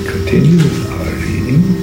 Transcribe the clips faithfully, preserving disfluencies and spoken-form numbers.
continue with our reading.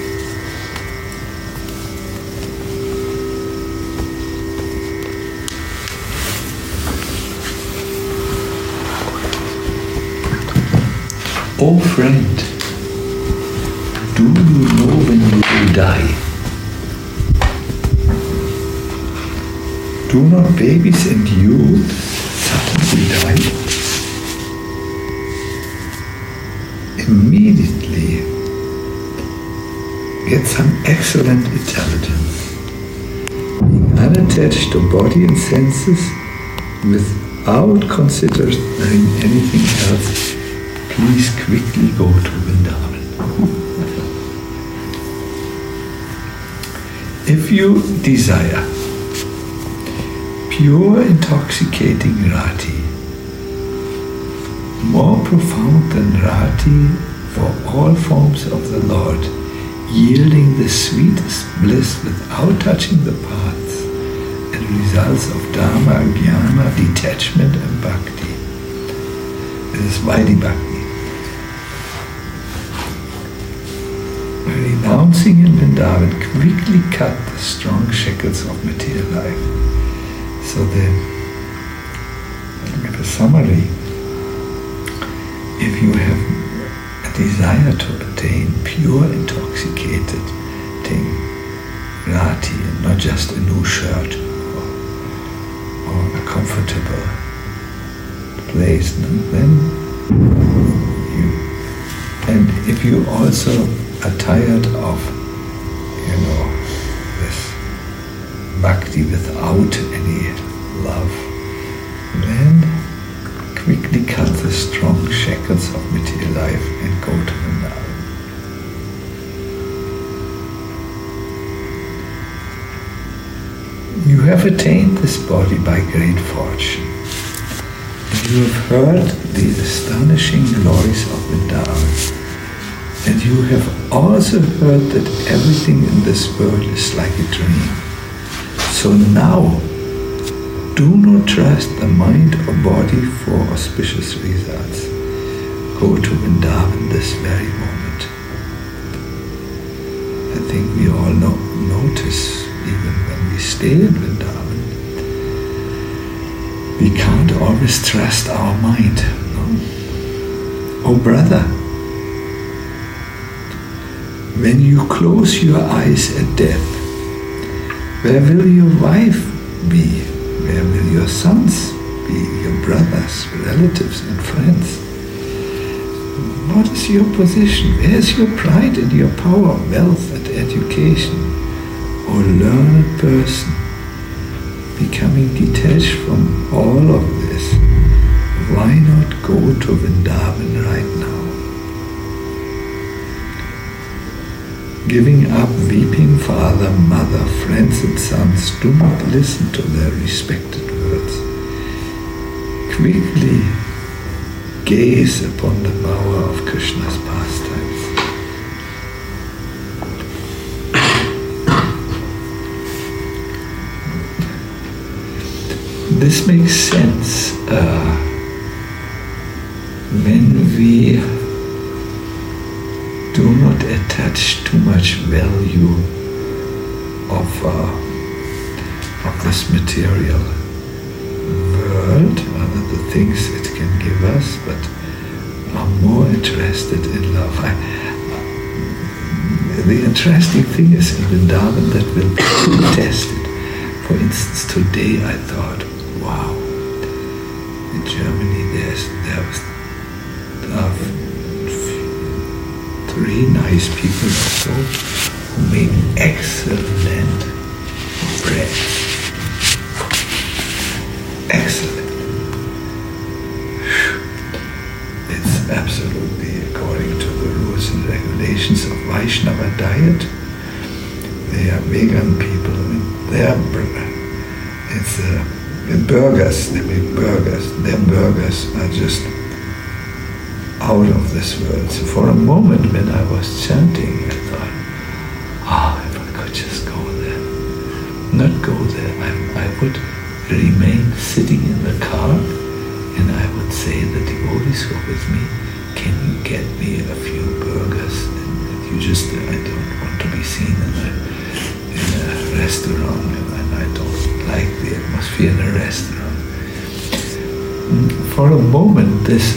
Oh friend, do you know when you will die? Do not babies and youth suddenly die? Immediately get some excellent intelligence. Being unattached to body and senses without considering anything else, please quickly go to Vrindavan. If you desire pure intoxicating rati, more profound than rati for all forms of the Lord, yielding the sweetest bliss without touching the paths and results of dharma, jnana, detachment and bhakti. This is Vaidhi Bhakti. Renouncing in Vrindavan, quickly cut the strong shackles of material life. So the, the summary, if you have a desire to attain pure intoxicated thing, rati, and not just a new shirt or, or a comfortable place, then you, and if you also are tired of, you know, this bhakti without any love, then quickly cut the strong shackles of material life and go to Vrindavan. You have attained this body by great fortune, and you have heard the astonishing glories of Vrindavan. And you have also heard that everything in this world is like a dream. So now, do not trust the mind or body for auspicious results. Go to Vrindavan this very moment. I think we all know, notice, even when we stay in Vrindavan, we can't always trust our mind. No? Oh brother, when you close your eyes at death, where will your wife be? Where will your sons be? Your brothers, relatives and friends? What is your position? Where is your pride and your power, wealth and education? O learned person, becoming detached from all of this, why not go to Vrindavan right now? Giving up weeping father, mother, friends and sons, do not listen to their respected words. Quickly gaze upon the power of Krishna's pastimes. This makes sense uh, when we do not attach too much value of, uh, of this material world, rather the things it can give us, but are more interested in love. I, the interesting thing is in Vrindavan that will be tested. For instance, today I thought, wow, in Germany there's, there was uh, three nice people or so who made excellent bread. Excellent. It's absolutely according to the rules and regulations of Vaishnava diet. They are vegan people. I mean, they are it's uh, burgers. They make burgers. Their burgers are just out of this world. So for a moment when I was chanting, I thought, oh, if I could just go there. Not go there. I, I would remain sitting in the car and I would say the devotees who are with me, can you get me a few burgers? And you just, I don't want to be seen in a, in a restaurant, and I don't like the atmosphere in a restaurant. For a moment, this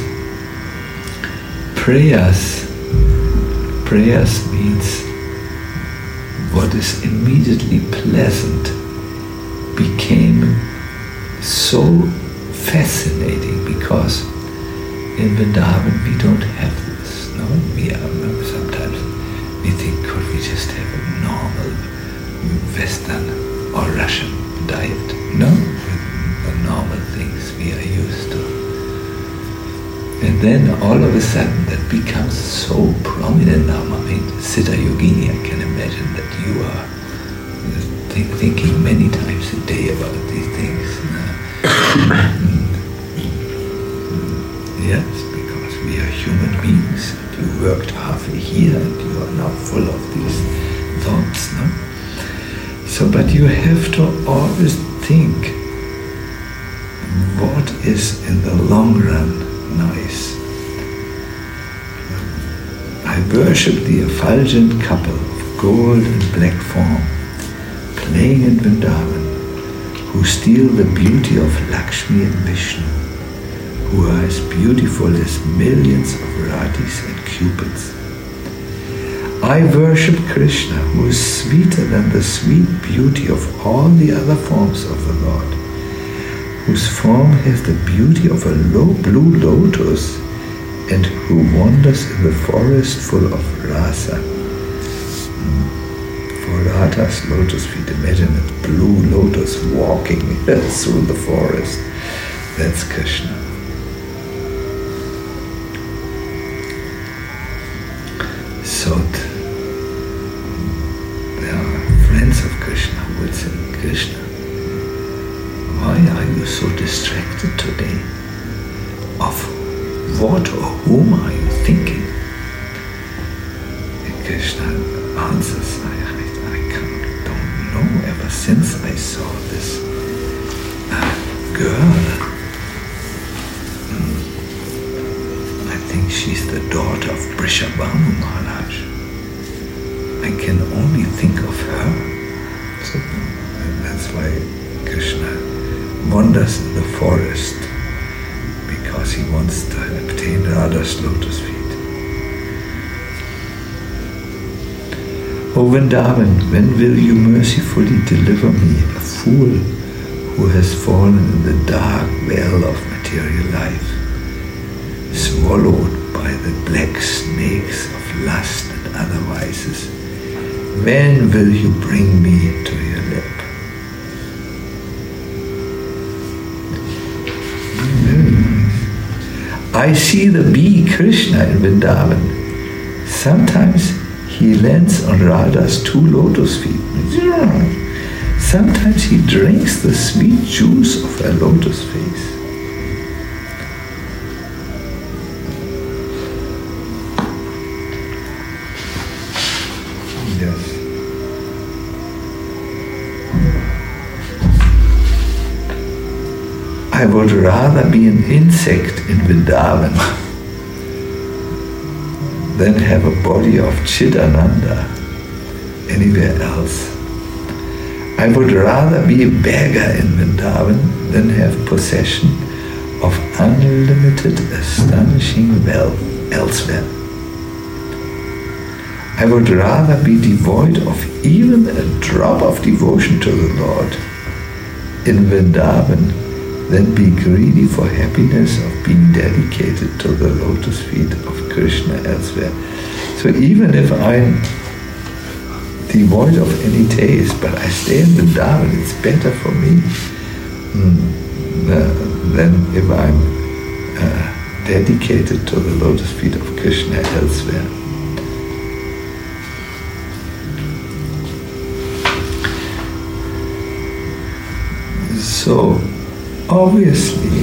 prayers, prayers means what is immediately pleasant became so fascinating, because in Vrindavan we don't have this. No, we are sometimes we think, could we just have a normal Western or Russian diet? No, the normal things we are used to. And then all of a sudden that becomes so prominent now. I mean, Siddha Yogini, I can imagine that you are th- thinking many times a day about these things. Yes, because we are human beings. You worked half a year and you are now full of these thoughts, no? So, but you have to always think what is in the long run nice. I worship the effulgent couple of gold and black form, playing in Vrindavan, who steal the beauty of Lakshmi and Vishnu, who are as beautiful as millions of radhis and cupids. I worship Krishna, who is sweeter than the sweet beauty of all the other forms of the Lord, whose form has the beauty of a low blue lotus, and who wanders in the forest full of rasa. For Radha's lotus feet, imagine a blue lotus walking through the forest. That's Krishna. So there are friends of Krishna who will say, Krishna, why are you so distracted today? Of what or whom are you thinking? And Krishna answers, I, I, I can't, don't know. Ever since I saw this uh, girl, mm, I think she's the daughter of Brishabhanu Maharaj. I can only think of her. So that's why Krishna wanders in the forest, because he wants to obtain Radha's lotus feet. O Vrindavan, when will you mercifully deliver me, a fool who has fallen in the dark well of material life, swallowed by the black snakes of lust and other vices? When will you bring me to your lap? I see the bee Krishna in Vrindavan. Sometimes he lands on Radha's two lotus feet. Sometimes he drinks the sweet juice of her lotus face. Yes. I would rather be an insect in Vrindavan than have a body of Chidananda anywhere else. I would rather be a beggar in Vrindavan than have possession of unlimited, astonishing wealth elsewhere. I would rather be devoid of even a drop of devotion to the Lord in Vrindavan than be greedy for happiness of being dedicated to the lotus feet of Krishna elsewhere. So even if I'm devoid of any taste, but I stay in Vrindavan, it's better for me mm, uh, than if I'm uh, dedicated to the lotus feet of Krishna elsewhere. So, obviously,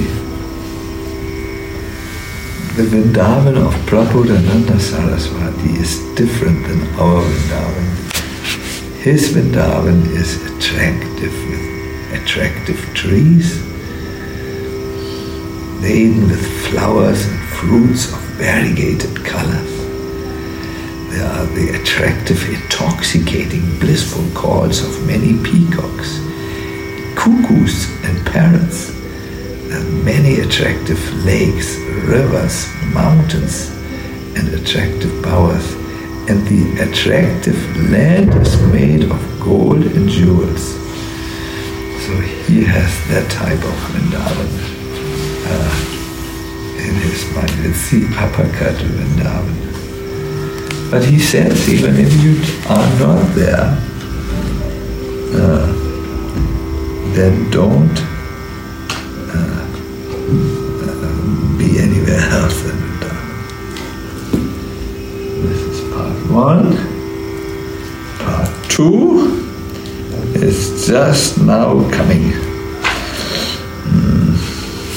the Vrindavan of Prabodhananda Saraswati is different than our Vrindavan. His Vrindavan is attractive with attractive trees, laden with flowers and fruits of variegated colors. There are the attractive, intoxicating, blissful calls of many peacocks, cuckoos and parrots. There are many attractive lakes, rivers, mountains, and attractive bowers. And the attractive land is made of gold and jewels. So he has that type of Vrindavan uh, in his mind. It's the uppercut Vrindavan. But he says, even if you are not there, uh, then don't uh, uh, be anywhere else than Vrindavan. This is part one. Part two is just now coming. Mm.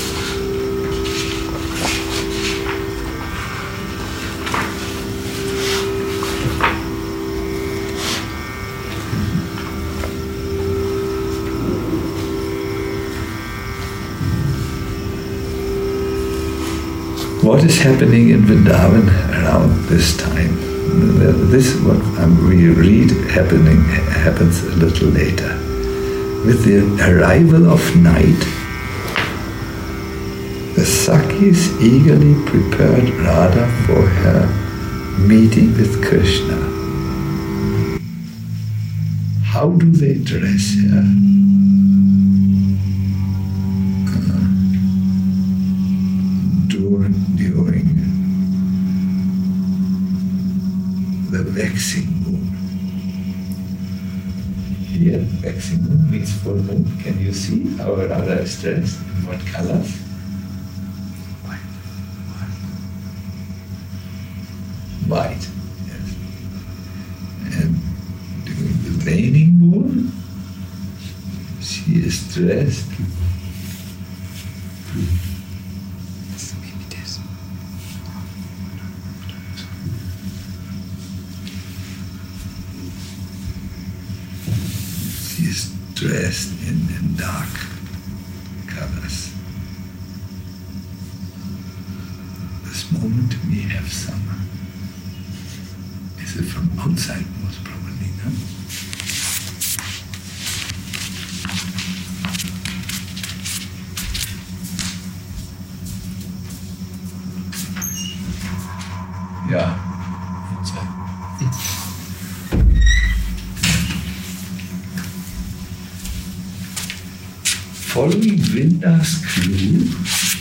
What is happening in Vrindavan around this time? This is what we read happening happens a little later. With the arrival of night, the Sakhis eagerly prepared Radha for her meeting with Krishna. How do they dress her? Uh, during, during the waxing moon. Here, waxing moon means full moon. Can you see how Radha is dressed? In what colors? White. White, yes. And during the waning moon, she is dressed. She is dressed in, in dark colors. This moment we have summer. Is it from outside most probably, no? Yeah, inside. Following Vrinda's clue,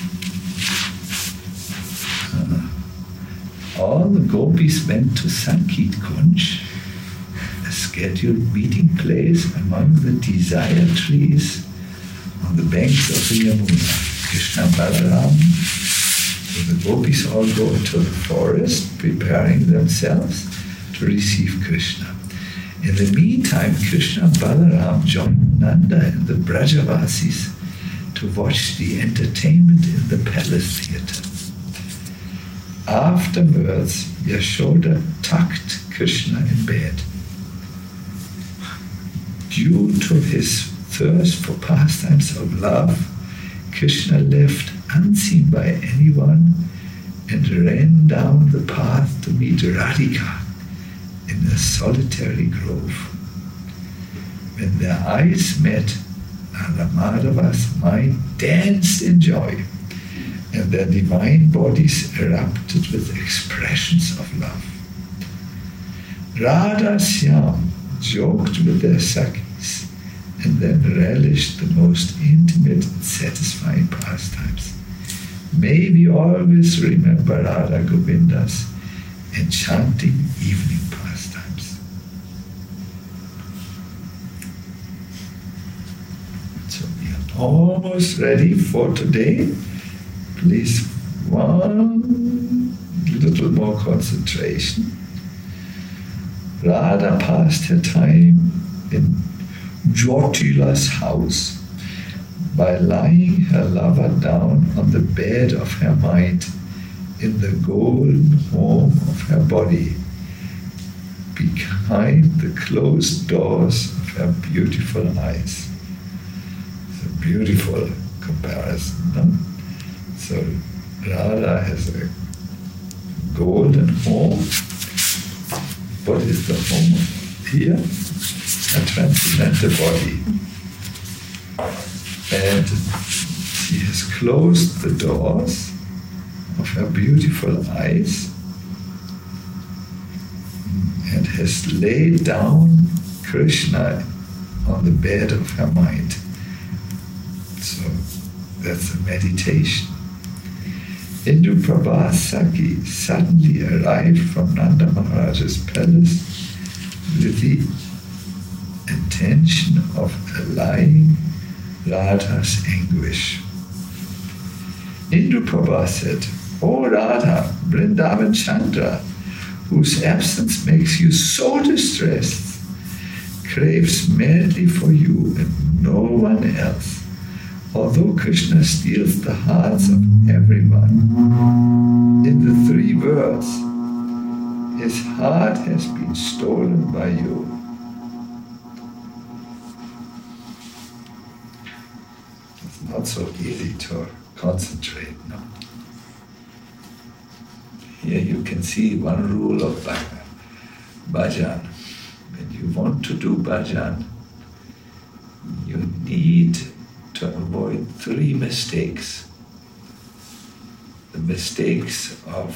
uh, all the gopis went to Sankit Kunj, a scheduled meeting place among the desire trees on the banks of the Yamuna. Krishna Balaram, so the gopis all go into the forest, preparing themselves to receive Krishna. In the meantime, Krishna and Balaram joined Nanda and the Brajavasis to watch the entertainment in the palace theatre. Afterwards, Yashoda tucked Krishna in bed. Due to his thirst for pastimes of love, Krishna left unseen by anyone and ran down the path to meet Radhika in a solitary grove. When their eyes met, Madhava's mind danced in joy, and their divine bodies erupted with expressions of love. Radha Shyam joked with their Sakhis and then relished the most intimate and satisfying pastimes. May we always remember Radha Govinda's enchanting evening pastimes. So we are almost ready for today. Please, one little more concentration. Radha passed her time in Jyotila's house by lying her lover down on the bed of her mind in the golden home of her body, behind the closed doors of her beautiful eyes. It's a beautiful comparison, no? So Radha has a golden home. What is the home here? A transcendental body. And she has closed the doors of her beautiful eyes and has laid down Krishna on the bed of her mind. So that's a meditation. Induprabha Saki suddenly arrived from Nanda Maharaj's palace with the intention of allaying Radha's anguish. Induprabha said, "O Radha, Vrindavan Chandra, whose absence makes you so distressed, craves madly for you and no one else. Although Krishna steals the hearts of everyone, in the three words, his heart has been stolen by you." It's not so easy to concentrate, no? Here you can see one rule of bhajan. When you want to do bhajan, you need to avoid three mistakes. The mistakes of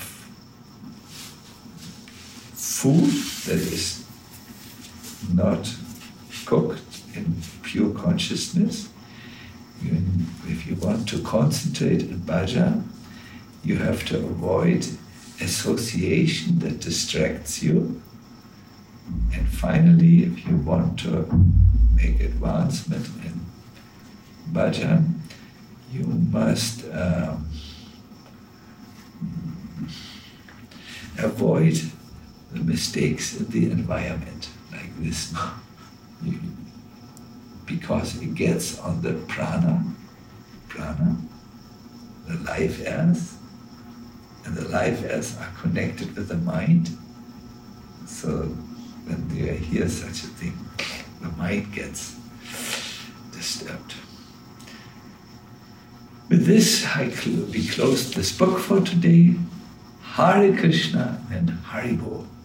food that is not cooked in pure consciousness. You, if you want to concentrate in bhajan, you have to avoid association that distracts you. And finally, if you want to make advancement in bhajan, you must um, avoid the mistakes in the environment like this, you, because it gets on the prana, prana, the life airs, and the life airs are connected with the mind. So when you hear such a thing, the mind gets disturbed. With this, I cl- we close this book for today. Hare Krishna and Hari Bol.